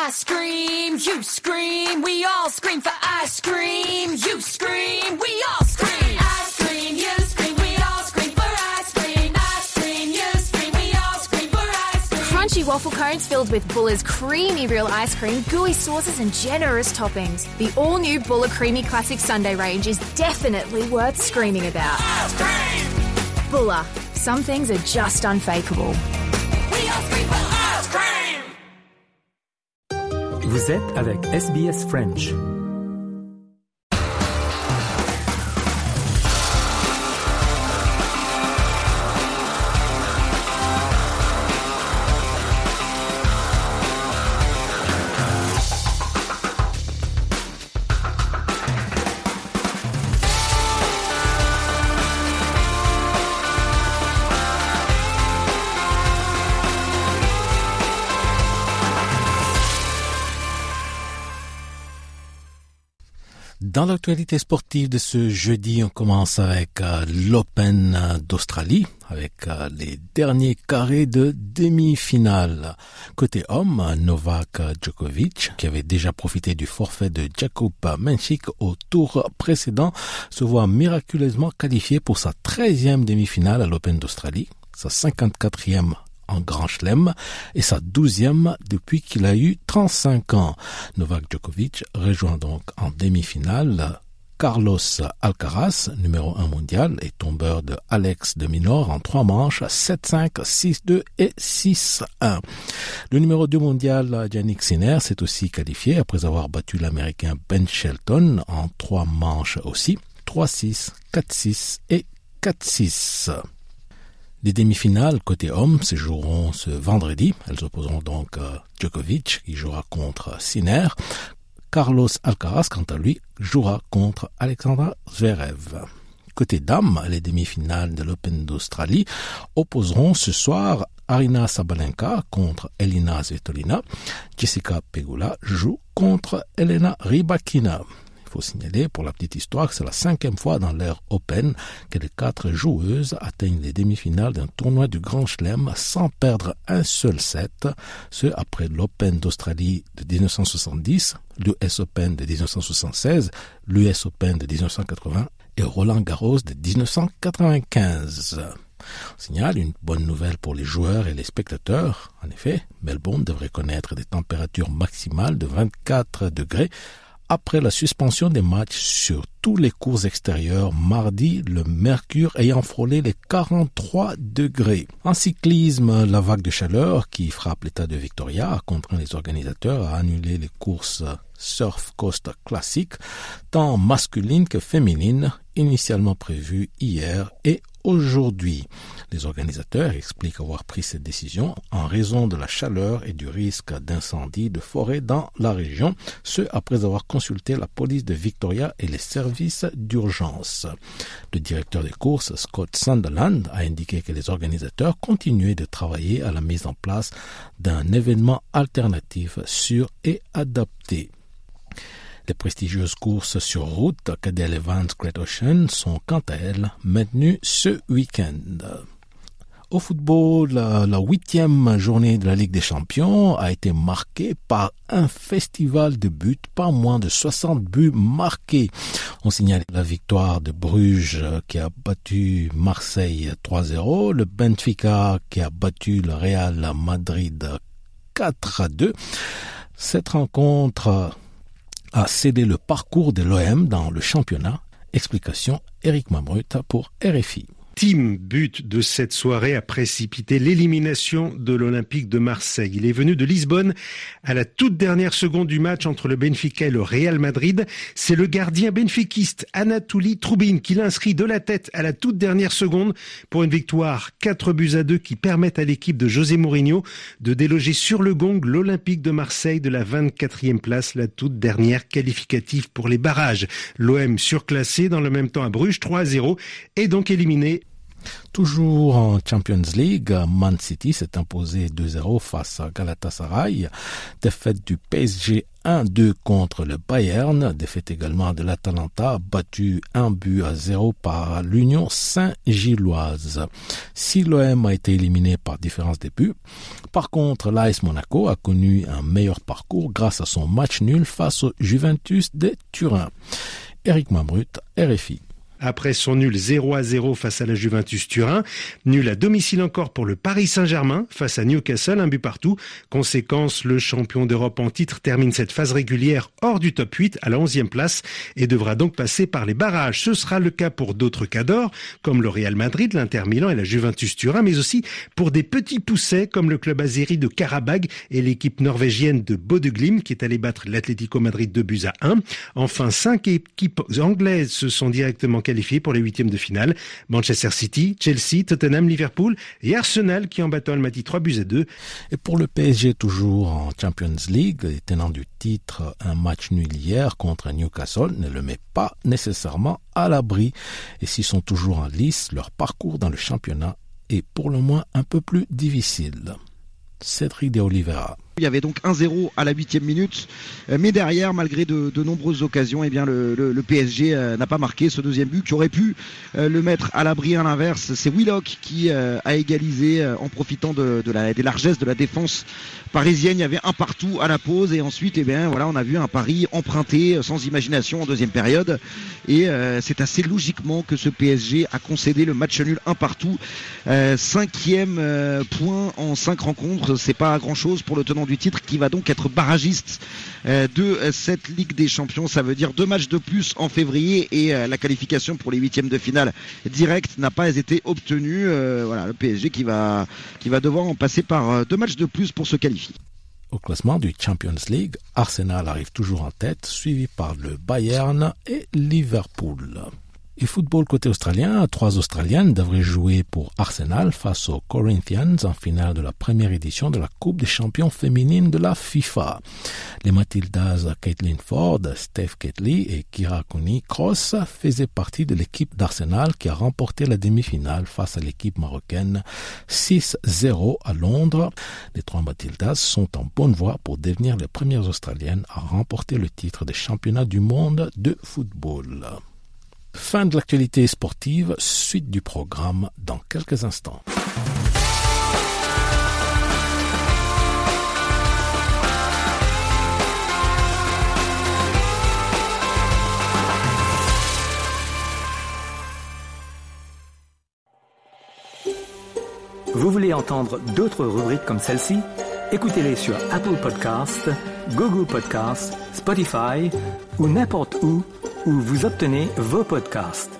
ice cream, you scream, we all scream for ice cream, you scream, we all scream. Ice cream, you scream, we all scream for ice cream. Ice cream, you scream, we all scream for ice cream. Crunchy waffle cones filled with Buller's creamy real ice cream, gooey sauces and generous toppings. The all-new Buller Creamy Classic Sundae range is definitely worth screaming about. Ice cream! Buller, some things are just unfakeable. We all scream for ice cream! Vous êtes avec SBS French. Dans l'actualité sportive de ce jeudi, on commence avec l'Open d'Australie, avec les derniers carrés de demi-finale. Côté homme, Novak Djokovic, qui avait déjà profité du forfait de Jakub Mensik au tour précédent, se voit miraculeusement qualifié pour sa 13e demi-finale à l'Open d'Australie, sa 54e en Grand Chelem et sa 12e depuis qu'il a eu 35 ans. Novak Djokovic rejoint donc en demi-finale Carlos Alcaraz, numéro 1 mondial et tombeur de Alex de Minaur en 3 manches, 7-5, 6-2 et 6-1. Le numéro 2 mondial Jannik Sinner s'est aussi qualifié après avoir battu l'Américain Ben Shelton en 3 manches aussi, 3-6, 4-6 et 4-6. Les demi-finales côté hommes se joueront ce vendredi. Elles opposeront donc Djokovic qui jouera contre Sinner. Carlos Alcaraz, quant à lui, jouera contre Alexandra Zverev. Côté dames, les demi-finales de l'Open d'Australie opposeront ce soir Aryna Sabalenka contre Elina Svitolina. Jessica Pegula joue contre Elena Rybakina. Il faut signaler, pour la petite histoire, que c'est la 5e fois dans l'ère Open que les 4 joueuses atteignent les demi-finales d'un tournoi du Grand Chelem sans perdre un seul set, ce après l'Open d'Australie de 1970, l'US Open de 1976, l'US Open de 1980 et Roland Garros de 1995. On signale une bonne nouvelle pour les joueurs et les spectateurs. En effet, Melbourne devrait connaître des températures maximales de 24 degrés après la suspension des matchs sur tous les courts extérieurs mardi, le mercure ayant frôlé les 43 degrés. En cyclisme, la vague de chaleur qui frappe l'état de Victoria a contraint les organisateurs à annuler les courses Surf Coast Classic, tant masculines que féminines, initialement prévues hier et aujourd'hui. Les organisateurs expliquent avoir pris cette décision en raison de la chaleur et du risque d'incendie de forêt dans la région, ce après avoir consulté la police de Victoria et les services d'urgence. Le directeur des courses, Scott Sunderland, a indiqué que les organisateurs continuaient de travailler à la mise en place d'un événement alternatif sûr et adapté. Les prestigieuses courses sur route Cadel Evans Great Ocean sont quant à elles maintenues ce week-end. Au football, la 8e journée de la Ligue des Champions a été marquée par un festival de buts, pas moins de 60 buts marqués. On signale la victoire de Bruges qui a battu Marseille 3-0, le Benfica qui a battu le Real Madrid 4-2. Cette rencontre a scellé le parcours de l'OM dans le championnat. Explication, Eric Mamrut pour RFI. Ultime but de cette soirée a précipité l'élimination de l'Olympique de Marseille. Il est venu de Lisbonne à la toute dernière seconde du match entre le Benfica et le Real Madrid. C'est le gardien benfiquiste Anatoly Troubin qui l'inscrit de la tête à la toute dernière seconde pour une victoire 4-2 qui permettent à l'équipe de José Mourinho de déloger sur le gong l'Olympique de Marseille de la 24e place, la toute dernière qualificative pour les barrages. L'OM surclassé dans le même temps à Bruges 3-0 est donc éliminé Toujours en Champions League, Man City s'est imposé 2-0 face à Galatasaray. Défaite du PSG 1-2 contre le Bayern. Défaite également de l'Atalanta, battu 1-0 par l'Union Saint-Gilloise. Si l'OM a été éliminé par différence des buts, par contre l'AS Monaco a connu un meilleur parcours grâce à son match nul face au Juventus de Turin. Éric Mamrut, RFI. Après son nul 0-0 face à la Juventus Turin, nul à domicile encore pour le Paris Saint-Germain face à Newcastle, 1 but partout. Conséquence, le champion d'Europe en titre termine cette phase régulière hors du top 8 à la 11e place et devra donc passer par les barrages. Ce sera le cas pour d'autres cadors comme le Real Madrid, l'Inter Milan et la Juventus Turin, mais aussi pour des petits poussets comme le club azéri de Karabag et l'équipe norvégienne de Bodø/Glimt qui est allée battre l'Atlético Madrid 2-1. Enfin, 5 équipes anglaises se sont directement qualifiés pour les huitièmes de finale. Manchester City, Chelsea, Tottenham, Liverpool et Arsenal qui en battant Almaty 3-2. Et pour le PSG, toujours en Champions League, les tenants du titre, un match nul hier contre Newcastle ne le met pas nécessairement à l'abri. Et s'ils sont toujours en lice, leur parcours dans le championnat est pour le moins un peu plus difficile. Cédric de Oliveira. Il y avait donc 1-0 à la 8e minute, mais derrière, malgré de nombreuses occasions, eh bien le PSG n'a pas marqué ce deuxième but qui aurait pu le mettre à l'abri. À l'inverse, c'est Willock qui a égalisé en profitant des largesses de la défense parisienne. Il y avait un partout à la pause et ensuite, eh bien voilà, on a vu un Paris emprunté sans imagination en deuxième période et c'est assez logiquement que ce PSG a concédé le match nul 1 partout. 5e point en 5 rencontres, c'est pas grand chose pour le tenant du titre qui va donc être barragiste de cette Ligue des Champions. Ça veut dire 2 matchs de plus en février et la qualification pour les huitièmes de finale direct n'a pas été obtenue. Voilà, le PSG qui va devoir en passer par 2 matchs de plus pour se qualifier. Au classement du Champions League, Arsenal arrive toujours en tête, suivi par le Bayern et Liverpool. Et football côté australien, 3 Australiennes devraient jouer pour Arsenal face aux Corinthians en finale de la première édition de la Coupe des champions féminines de la FIFA. Les Matildas Caitlin Ford, Steph Ketley et Kira Cooney-Cross faisaient partie de l'équipe d'Arsenal qui a remporté la demi-finale face à l'équipe marocaine 6-0 à Londres. Les 3 Matildas sont en bonne voie pour devenir les premières Australiennes à remporter le titre des championnats du monde de football. Fin de l'actualité sportive, suite du programme dans quelques instants. Vous voulez entendre d'autres rubriques comme celle-ci? Écoutez-les sur Apple Podcasts, Google Podcasts, Spotify ou n'importe où vous obtenez vos podcasts.